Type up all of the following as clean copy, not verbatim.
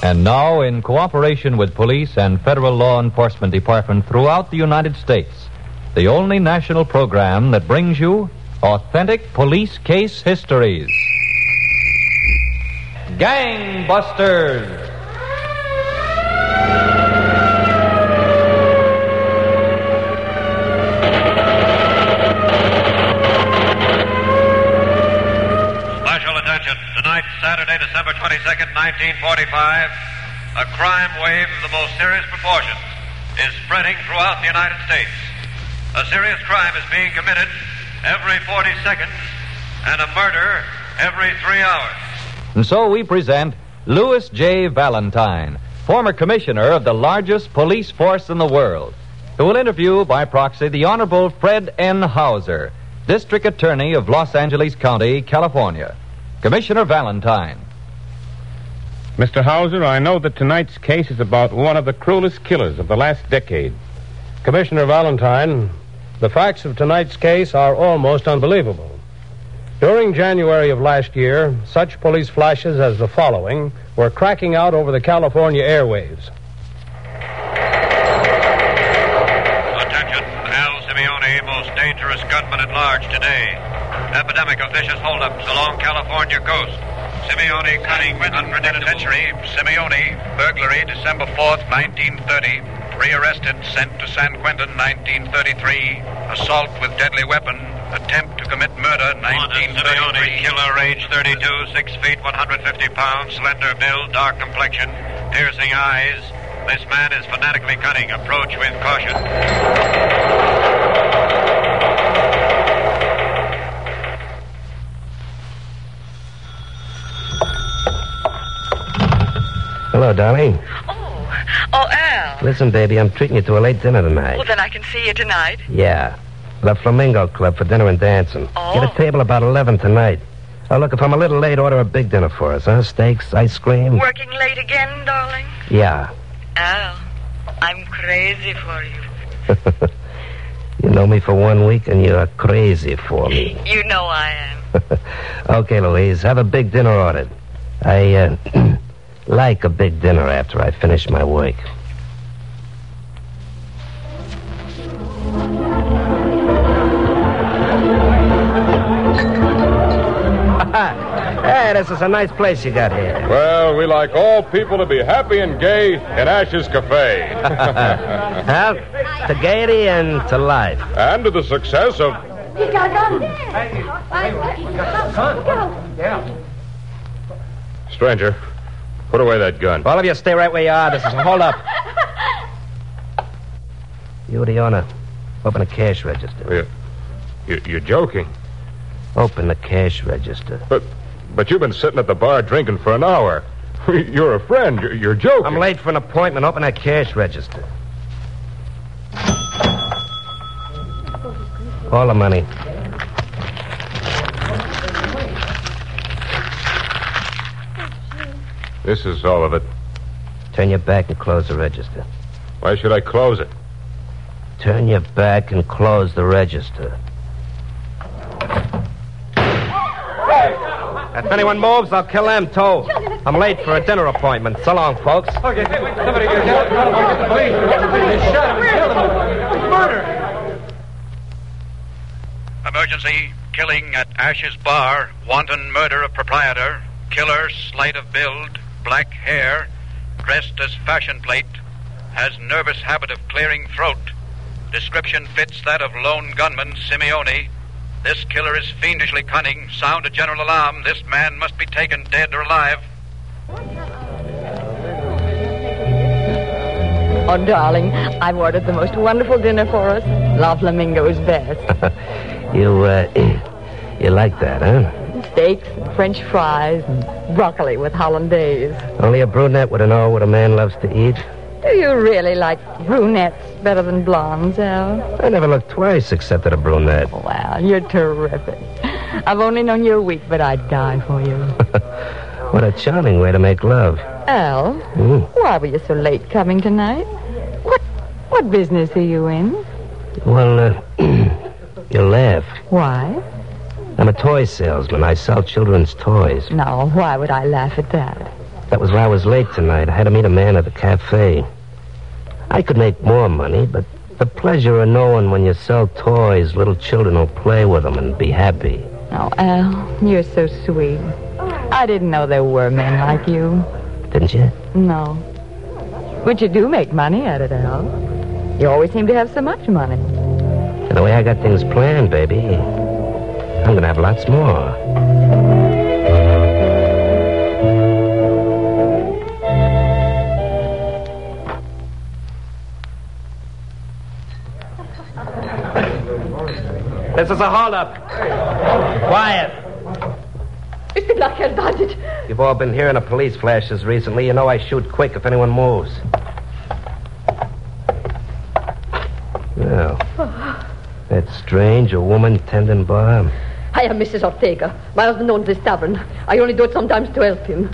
And now, in cooperation with police and federal law enforcement departments throughout the United States, the only national program that brings you authentic police case histories. Gangbusters! Special attention. Tonight, Saturday, December 22nd, 1945, a crime wave of the most serious proportions is spreading throughout the United States. A serious crime is being committed every 40 seconds and a murder every 3 hours. And so we present Louis J. Valentine, former commissioner of the largest police force in the world, who will interview by proxy the Honorable Fred N. Hauser, District Attorney of Los Angeles County, California. Commissioner Valentine. Mr. Hauser, I know that tonight's case is about one of the cruelest killers of the last decade. Commissioner Valentine, the facts of tonight's case are almost unbelievable. During January of last year, such police flashes as the following were cracking out over the California airwaves. Attention, Al Simeone, most dangerous gunman at large today. Epidemic of vicious holdups along California coast. Simeone cutting penitentiary. Simeone, burglary, December 4th, 1930. Rearrested, sent to San Quentin, 1933. Assault with deadly weapon. Attempt to commit murder, 1933. Simeone, killer, age 32, 6 feet, 150 pounds, slender build, dark complexion, piercing eyes. This man is fanatically cunning. Approach with caution. Hello, darling. Oh, Al. Listen, baby, I'm treating you to a late dinner tonight. Well, then I can see you tonight. Yeah. La Flamingo Club for dinner and dancing. Oh. Get a table about 11 tonight. Oh, look, if I'm a little late, order a big dinner for us, huh? Steaks, ice cream. Working late again, darling? Yeah. Al, I'm crazy for you. You know me for 1 week, and you're crazy for me. You know I am. Okay, Louise, have a big dinner ordered. I, like a big dinner after I finish my work. Hey, this is a nice place you got here. Well, we like all people to be happy and gay in Ash's Cafe. Well, to gaiety and to life. And to the success of... He got a gun. Stranger, put away that gun. All of you stay right where you are. This is a hold-up. You, the owner, open a cash register. You're joking. Open the cash register. But you've been sitting at the bar drinking for an hour. You're a friend. You're joking. I'm late for an appointment. Open that cash register. All the money. This is all of it. Turn your back and close the register. Why should I close it? Turn your back and close the register. If anyone moves, I'll kill them, too. I'm late for a dinner appointment. So long, folks. Okay, somebody get the police. They shot him and killed him. Murder. Emergency. Killing at Ash's Bar. Wanton murder of proprietor. Killer, slight of build, black hair, dressed as fashion plate, has nervous habit of clearing throat. Description fits that of lone gunman Simeone. This killer is fiendishly cunning. Sound a general alarm. This man must be taken dead or alive. Oh, darling, I've ordered the most wonderful dinner for us. La Flamingo is best. You like that, huh? Steaks, French fries, and broccoli with hollandaise. Only a brunette would know what a man loves to eat. Do you really like brunettes better than blondes, Al? I never looked twice except at a brunette. Well, you're terrific. I've only known you a week, but I'd die for you. What a charming way to make love. Al, why were you so late coming tonight? What business are you in? Well, you laugh. Why? I'm a toy salesman. I sell children's toys. Now, why would I laugh at that? That was why I was late tonight. I had to meet a man at the cafe. I could make more money, but the pleasure of knowing when you sell toys, little children will play with them and be happy. Oh, Al, you're so sweet. I didn't know there were men like you. Didn't you? No. But you do make money at it, Al. You always seem to have so much money. And the way I got things planned, baby, I'm going to have lots more. This is a holdup. Quiet. Mr. Blackhead, bandit. You've all been hearing of police flashes recently. You know I shoot quick if anyone moves. Well, that's strange. A woman tending bar. I am Mrs. Ortega. My husband owns this tavern. I only do it sometimes to help him.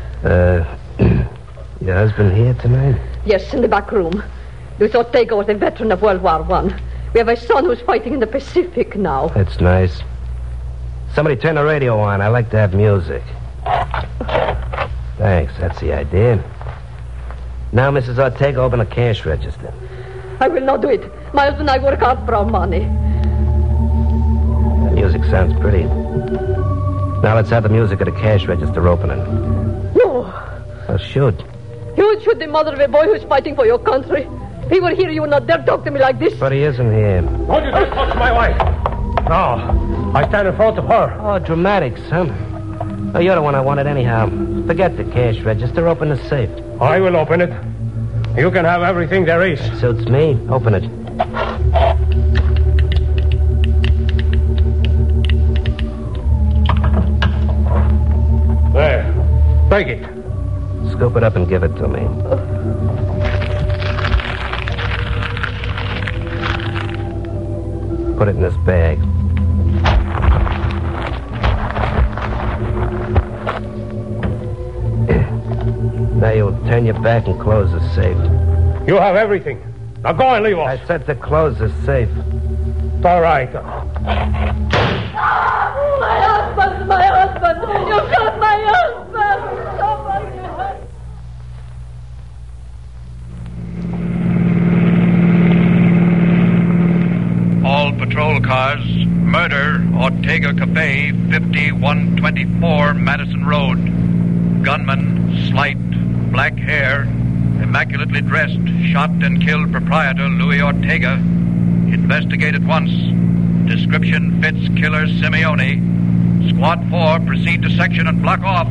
Your husband here tonight? Yes, in the back room. Louis Ortega was a veteran of World War I. We have a son who's fighting in the Pacific now. That's nice. Somebody turn the radio on. I like to have music. Thanks. That's the idea. Now, Mrs. Ortega, open a cash register. I will not do it. My husband and I work hard for our money. The music sounds pretty. Now let's have the music of the cash register opening. No. Well, shoot. You would shoot the mother of a boy who's fighting for your country. If he were here, you would not dare talk to me like this. But he isn't here. Don't you dare talk to my wife. No. I stand in front of her. Oh, dramatics, huh? Oh, you're the one I wanted anyhow. Forget the cash register. Open the safe. I will open it. You can have everything there is. Suits me. Open it. There. Take it. Scoop it up and give it to me. Put it in this bag. Now you'll turn your back and close the safe. You have everything. Now go and leave us. I said to close the safe. It's all right. My husband! My husband! You shot my husband! Somebody help! All patrol cars, murder, Ortega Cafe, 5124 Madison Road. Gunman, slight, black hair, immaculately dressed, shot and killed proprietor Louis Ortega. Investigate at once. Description fits killer Simeone. Squad 4, proceed to section and block off.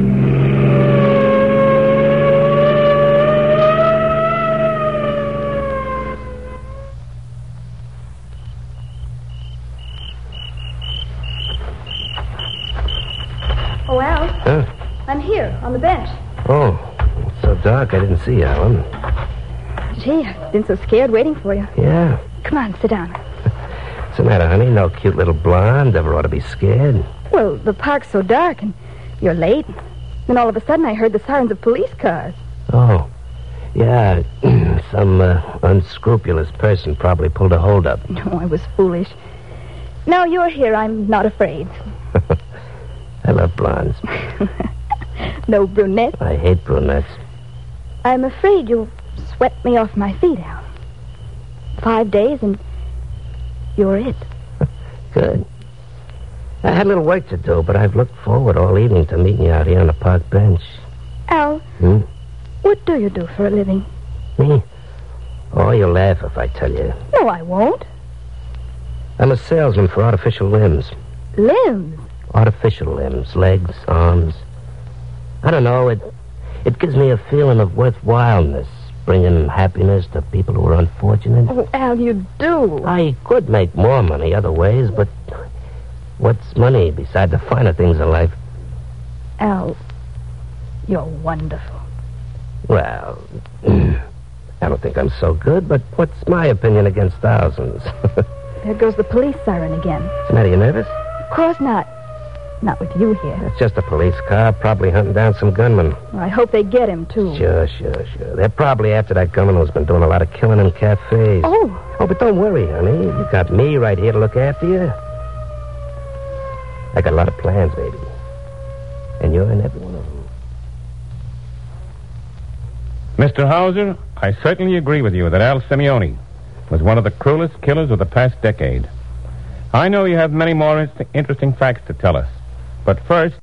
Oh, Al. Huh? I'm here, on the bench. Oh, it's so dark I didn't see you, Alan. Gee, I've been so scared waiting for you. Yeah. Come on, sit down. What's the matter, honey? No cute little blonde. Ever ought to be scared. Well, the park's so dark, and you're late. Then all of a sudden I heard the sirens of police cars. Oh. Yeah, some unscrupulous person probably pulled a holdup. No, I was foolish. Now you're here, I'm not afraid. I love blondes. No brunettes. I hate brunettes. I'm afraid you'll sweat me off my feet, Al. 5 days and you're it. Good. I had a little work to do, but I've looked forward all evening to meeting you out here on the park bench. Al, what do you do for a living? Me? Oh, you'll laugh if I tell you. No, I won't. I'm a salesman for artificial limbs. Limbs? Artificial limbs, legs, arms. I don't know, it gives me a feeling of worthwhileness, bringing happiness to people who are unfortunate. Oh, Al, you do. I could make more money other ways, but what's money beside the finer things in life? Al, you're wonderful. Well, I don't think I'm so good, but what's my opinion against thousands? There goes the police siren again. What's the matter, you nervous? Of course not. Not with you here. It's just a police car, probably hunting down some gunman. Well, I hope they get him, too. Sure. They're probably after that gunman who's been doing a lot of killing in cafes. Oh, but don't worry, honey. You got me right here to look after you. I got a lot of plans, baby. And you're in every one of them. Mr. Hauser, I certainly agree with you that Al Simeone was one of the cruelest killers of the past decade. I know you have many more interesting facts to tell us. But first...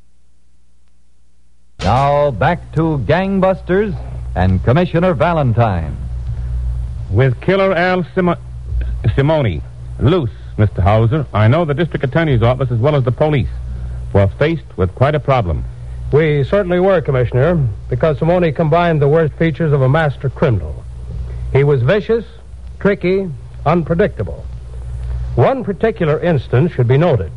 Now, back to Gangbusters and Commissioner Valentine. With killer Al Simeone loose, Mr. Hauser, I know the district attorney's office as well as the police were faced with quite a problem. We certainly were, Commissioner, because Simone combined the worst features of a master criminal. He was vicious, tricky, unpredictable. One particular instance should be noted.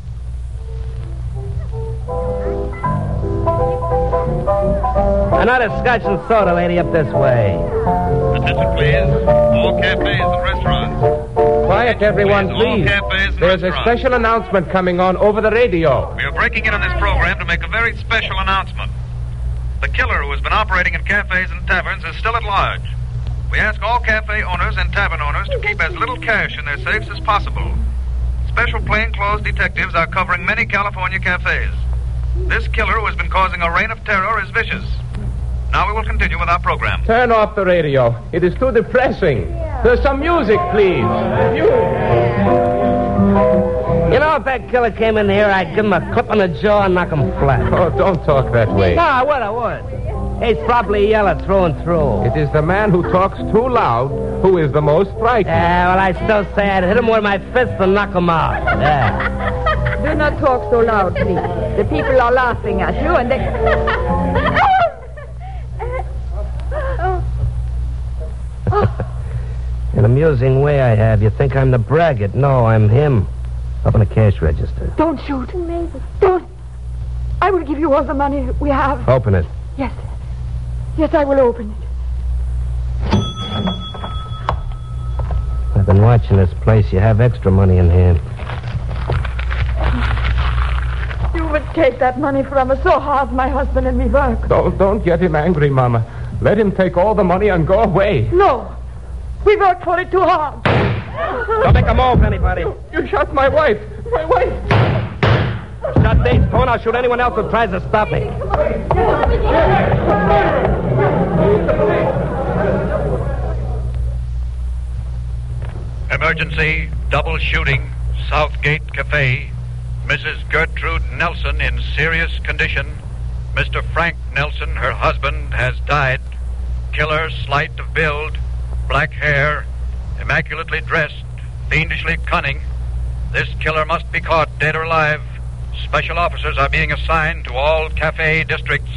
Another scotch and soda, lady, up this way. Attention, please. All cafes and restaurants. Quiet, everyone, All please. cafes and There's a restaurants. special announcement coming on over the radio. We are breaking in on this program to make a very special announcement. The killer who has been operating in cafes and taverns is still at large. We ask all cafe owners and tavern owners to keep as little cash in their safes as possible. Special plainclothes detectives are covering many California cafes. This killer who has been causing a reign of terror is vicious. Now we will continue with our program. Turn off the radio. It is too depressing. There's some music, please. You know, if that killer came in here, I'd give him a clip on the jaw and knock him flat. Oh, don't talk that way. No, I would. He's probably yellow through and through. It is the man who talks too loud who is the most frightening. Yeah, well, I still say I'd hit him with my fist and knock him out. Yeah. Do not talk so loud, please. The people are laughing at you, and they... An amusing way I have. You think I'm the braggart. No, I'm him. Up on the cash register. Don't shoot. Don't. I will give you all the money we have. Open it. Yes. Yes, I will open it. I've been watching this place. You have extra money in here. You would take that money from us. So hard my husband and me work. Don't get him angry, Mama. Let him take all the money and go away. No. We worked for it too hard. Don't make a move, anybody. You shot my wife. My wife. Shot Dave's phone. I'll shoot anyone else who tries to stop me. Emergency, double shooting, Southgate Cafe. Mrs. Gertrude Nelson in serious condition. Mr. Frank Nelson, her husband, has died. Killer, slight of build, black hair, immaculately dressed, fiendishly cunning. This killer must be caught, dead or alive. Special officers are being assigned to all cafe districts.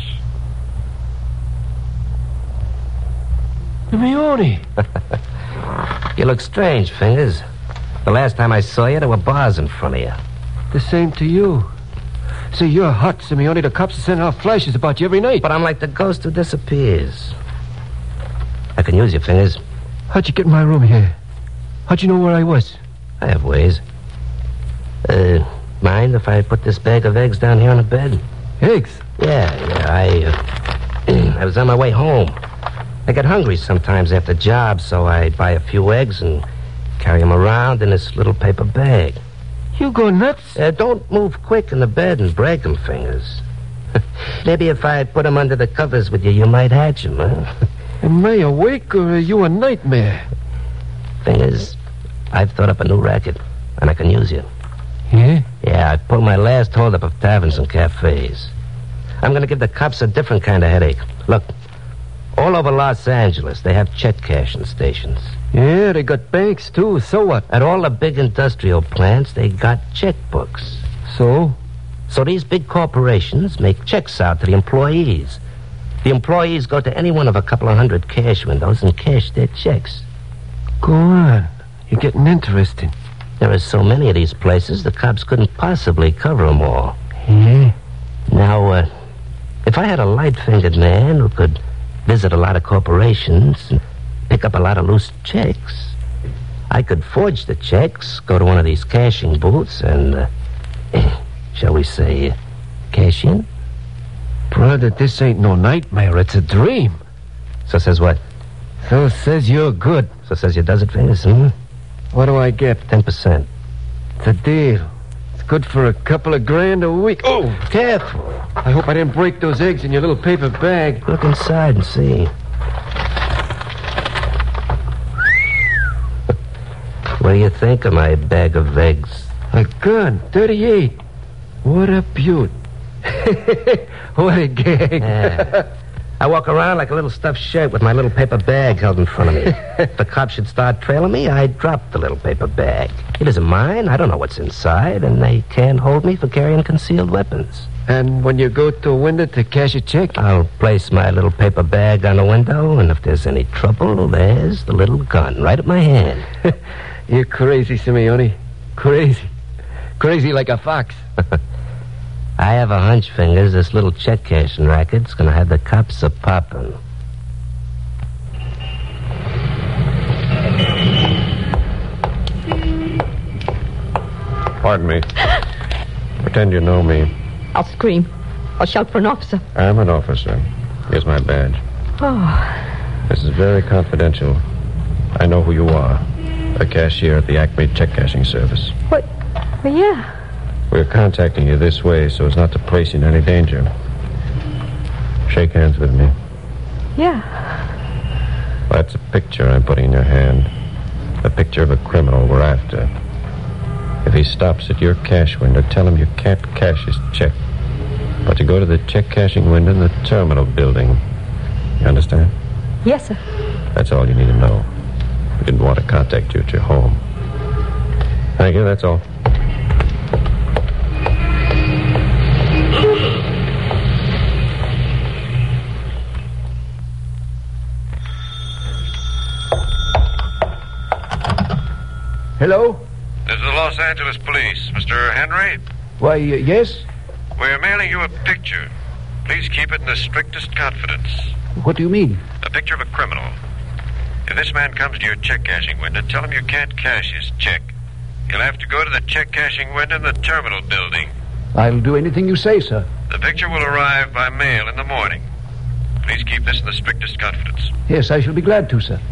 Simeone. You look strange, Fingers. The last time I saw you, there were bars in front of you. The same to you. See, you're hot, Simeone. The cops are sending out flashes about you every night. But I'm like the ghost who disappears. I can use your Fingers. How'd you get in my room here? How'd you know where I was? I have ways. Mind if I put this bag of eggs down here on the bed? Eggs? Yeah. I was on my way home. I get hungry sometimes after jobs, so I buy a few eggs and carry them around in this little paper bag. You go nuts? Don't move quick in the bed and break them, Fingers. Maybe if I put them under the covers with you, you might hatch them, huh? Am I awake or are you a nightmare? Fingers, I've thought up a new racket, and I can use you. Yeah? Yeah, I pulled my last holdup of taverns and cafes. I'm going to give the cops a different kind of headache. Look, all over Los Angeles, they have check cashing stations. Yeah, they got banks, too. So what? At all the big industrial plants, they got checkbooks. So? So these big corporations make checks out to the employees. The employees go to any one of a couple of hundred cash windows and cash their checks. Go on. You're getting interesting. There are so many of these places, the cops couldn't possibly cover them all. Yeah? Now, if I had a light-fingered man who could visit a lot of corporations and pick up a lot of loose checks, I could forge the checks, go to one of these cashing booths, and, shall we say, cash in? Brother, this ain't no nightmare. It's a dream. So says what? So says you're good. So says you does it, Fingers, hmm? What do I get? 10%. It's a deal. It's good for a couple of grand a week. Oh! Careful. I hope I didn't break those eggs in your little paper bag. Look inside and see. What do you think of my bag of eggs? A gun, 38. What a beaut. What a gag. Yeah. I walk around like a little stuffed shirt with my little paper bag held in front of me. If the cops should start trailing me, I drop the little paper bag. It isn't mine. I don't know what's inside, and they can't hold me for carrying concealed weapons. And when you go to a window to cash a check? I'll place my little paper bag on the window, and if there's any trouble, there's the little gun right at my hand. You're crazy, Simeone. Crazy. Crazy like a fox. I have a hunch, Fingers, this little check cashing racket's gonna have the cops a-poppin'. Pardon me. Pretend you know me. I'll scream. I'll shout for an officer. I'm an officer. Here's my badge. Oh. This is very confidential. I know who you are. A cashier at the Acme check cashing service. What? Well, yeah. We're contacting you this way so as not to place you in any danger. Shake hands with me. Yeah. That's a picture I'm putting in your hand. A picture of a criminal we're after. If he stops at your cash window, tell him you can't cash his check, but to go to the check cashing window in the terminal building. You understand? Yes, sir. That's all you need to know. We didn't want to contact you at your home. Thank you, that's all. Hello? This is the Los Angeles Police. Mr. Henry? Why, yes? We're mailing you a picture. Please keep it in the strictest confidence. What do you mean? A picture of a criminal. If this man comes to your check cashing window, tell him you can't cash his check. You'll have to go to the check cashing window in the terminal building. I'll do anything you say, sir. The picture will arrive by mail in the morning. Please keep this in the strictest confidence. Yes, I shall be glad to, sir.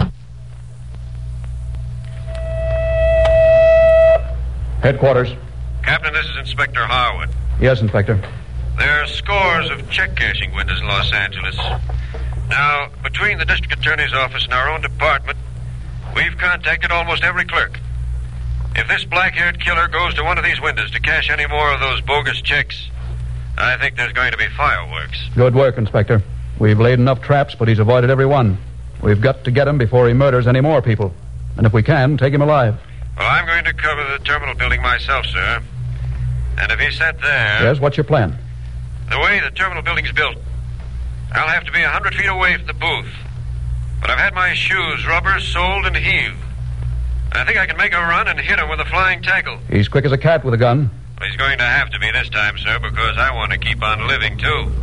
Headquarters. Captain, this is Inspector Harwood. Yes, Inspector. There are scores of check cashing windows in Los Angeles. Now, between the district attorney's office and our own department, we've contacted almost every clerk. If this black-haired killer goes to one of these windows to cash any more of those bogus checks, I think there's going to be fireworks. Good work, Inspector. We've laid enough traps, but he's avoided every one. We've got to get him before he murders any more people. And if we can, take him alive. Well, I'm going to cover the terminal building myself, sir. And if he's sent there... Yes, what's your plan? The way the terminal building's built, I'll have to be 100 feet away from the booth. But I've had my shoes rubbers, soled, and heaved. And I think I can make a run and hit him with a flying tackle. He's quick as a cat with a gun. Well, he's going to have to be this time, sir, because I want to keep on living, too.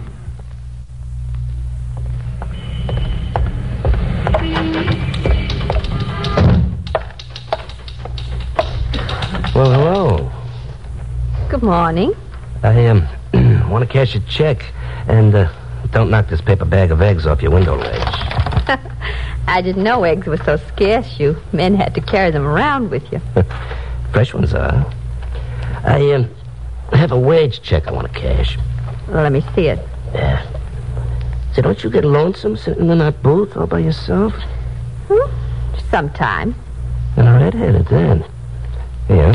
Well, hello. Good morning. I want to cash a check, and don't knock this paper bag of eggs off your window ledge. I didn't know eggs were so scarce. You men had to carry them around with you. Fresh ones are. I have a wage check I want to cash. Well, let me see it. Yeah. Say, don't you get lonesome sitting in that booth all by yourself? Sometime. And a red-headed then. Yeah.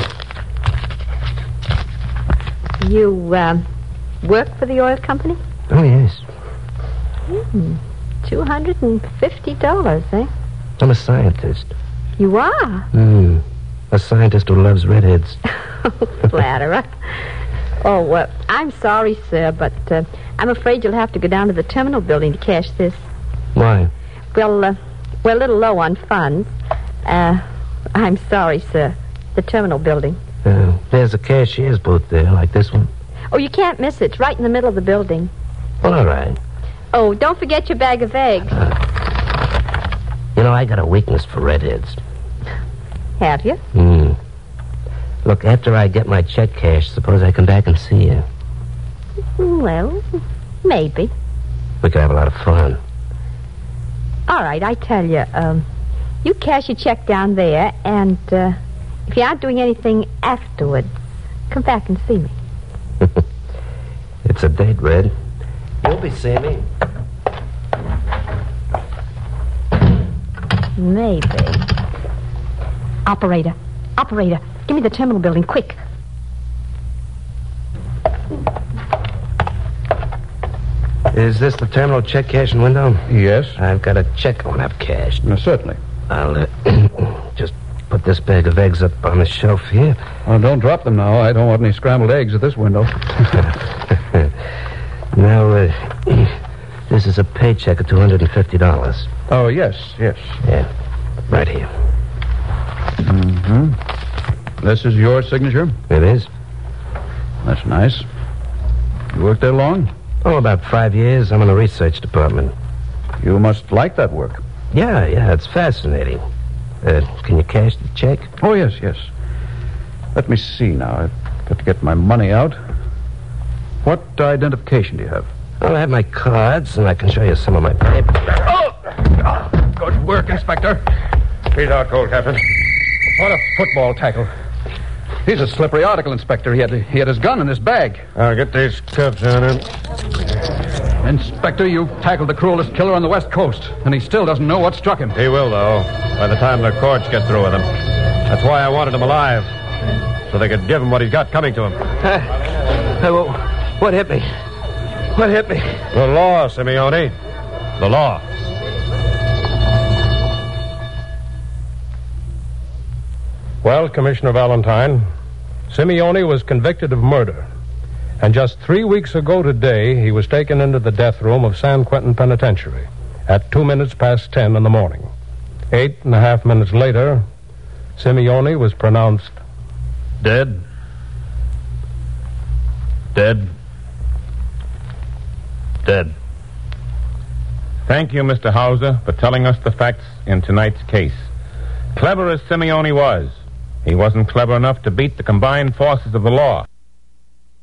You, work for the oil company? Oh, yes. $250, eh? I'm a scientist. You are? A scientist who loves redheads. Flatterer. Oh, I'm sorry, sir, but I'm afraid you'll have to go down to the terminal building to cash this. Why? Well, we're a little low on funds. I'm sorry, sir. The terminal building. There's a cashier's booth there, like this one. Oh, you can't miss it. It's right in the middle of the building. Well, all right. Oh, don't forget your bag of eggs. I got a weakness for redheads. Have you? Look, after I get my check cashed, suppose I come back and see you. Well, maybe. We could have a lot of fun. All right, I tell you, you cash your check down there, and if you aren't doing anything afterwards, come back and see me. It's a date, Red. You'll be seeing me. Maybe. Operator, give me the terminal building, quick. Is this the terminal check cashing window? Yes. I've got a check I want to have cashed. Certainly. I'll just put this bag of eggs up on the shelf here. Oh, don't drop them now. I don't want any scrambled eggs at this window. Now, this is a paycheck of $250. Oh, yes. Yeah, right here. Mm-hmm. This is your signature? It is. That's nice. You worked there long? Oh, about 5 years. I'm in the research department. You must like that work. Yeah, it's fascinating. Can you cash the check? Oh, yes. Let me see now. I've got to get my money out. What identification do you have? Well, I have my cards, and I can show you some of my papers. Oh, good work, Inspector. He's out cold, Captain. What a football tackle. He's a slippery article, Inspector. He had his gun in his bag. I'll get these cuffs on him. Inspector, you've tackled the cruelest killer on the West Coast, and he still doesn't know what struck him. He will, though, by the time the courts get through with him. That's why I wanted him alive, so they could give him what he's got coming to him. What hit me? What hit me? The law, Simeone. The law. Well, Commissioner Valentine, Simeone was convicted of murder. And just 3 weeks ago today, he was taken into the death room of San Quentin Penitentiary at 2 minutes past 10 in the morning. 8.5 minutes later, Simeone was pronounced dead. Dead. Thank you, Mr. Hauser, for telling us the facts in tonight's case. Clever as Simeone was, he wasn't clever enough to beat the combined forces of the law.